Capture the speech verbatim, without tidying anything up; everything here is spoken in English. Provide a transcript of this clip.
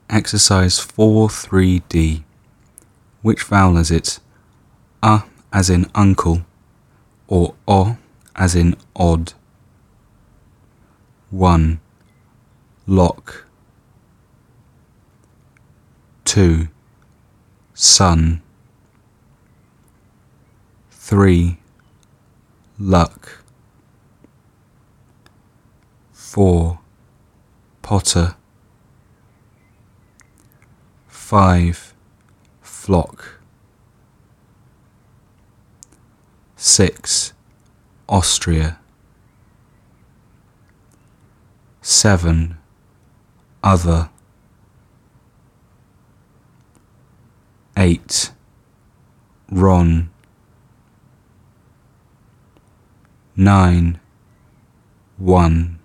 Exercise four three D. Which vowel is it? A as in uncle, or O as in odd? one. Lock. two. Sun. three. Luck. four. Potter. five. Flock. six. Austria. seven. Other. eight. Ron. nine. one.